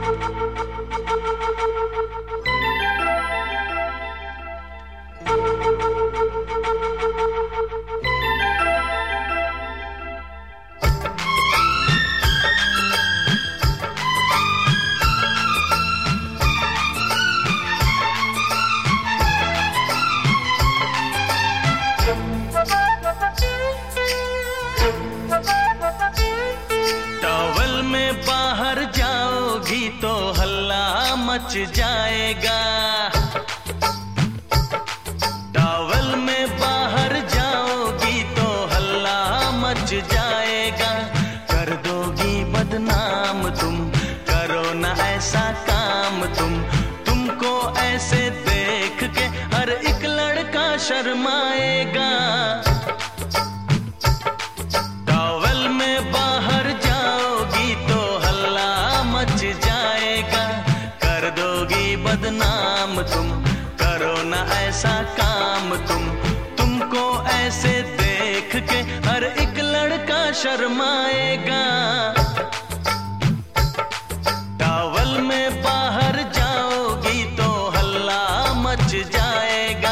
Towel में बाहर जाओगी तो हल्ला मच जाएगा। टॉवल में बाहर जाओगी तो हल्ला मच जाएगा। कर दोगी बदनाम तुम, करो ना ऐसा काम तुमको ऐसे देख के हर एक लड़का शर्माएगा। टॉवल में बाहर जाओगी तो हल्ला मच जाएगा। कर दोगी बदनाम तुम, करो ना ऐसा काम तुमको ऐसे देख के हर एक लड़का शर्माएगा। टॉवल में बाहर जाओगी तो हल्ला मच जाएगा।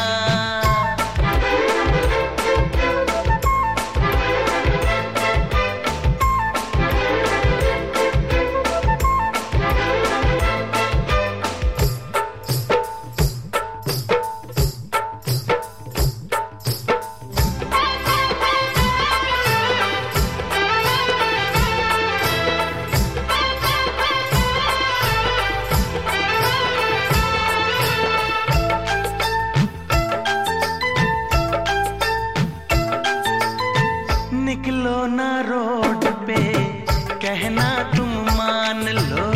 निकलो ना रोड पे, कहना तुम मान लो।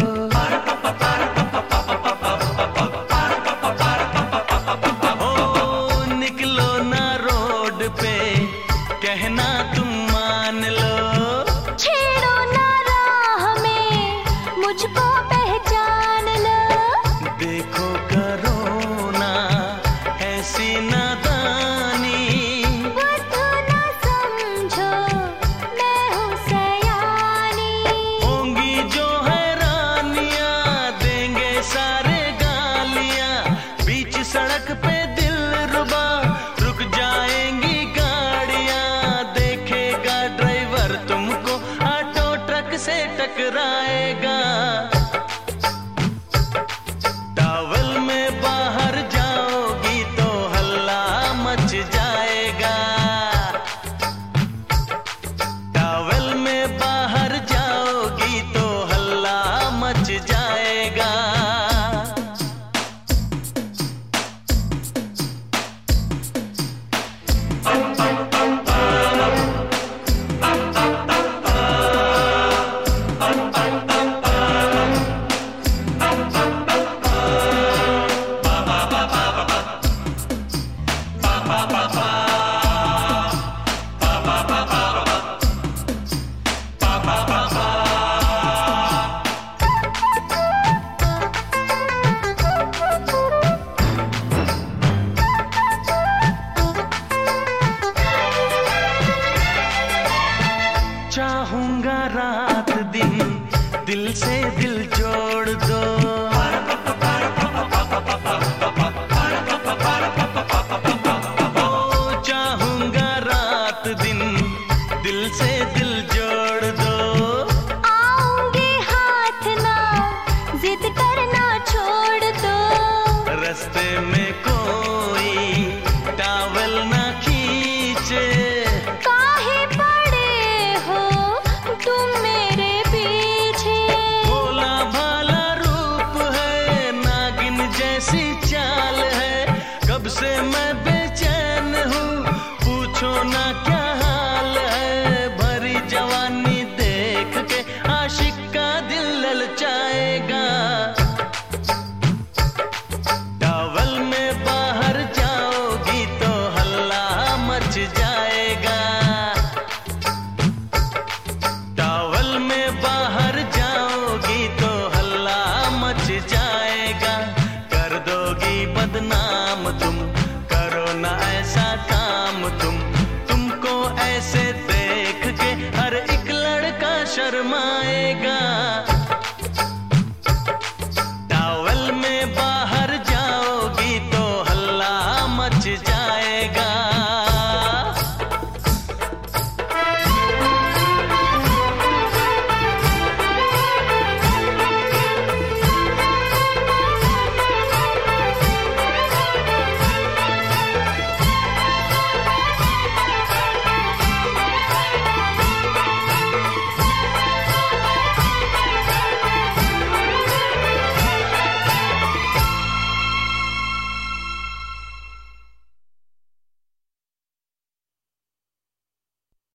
ओ निकलो ना रोड पे, कहना तुम मान लो। छेड़ो ना राह में, मुझको पहचान लो। देखो करो ना ऐसी नादानी, सड़क पे दिल रुबा रुक जाएंगी गाड़ियां। देखेगा ड्राइवर तुमको ऑटो ट्रक से टकराएगा। टॉवल में बाहर जाओगी तो हल्ला मच जाएगा। टॉवल में बाहर जाओगी तो हल्ला मच जाएगा। चाहूंगा रात दिन दिल से दिल जोड़ दो।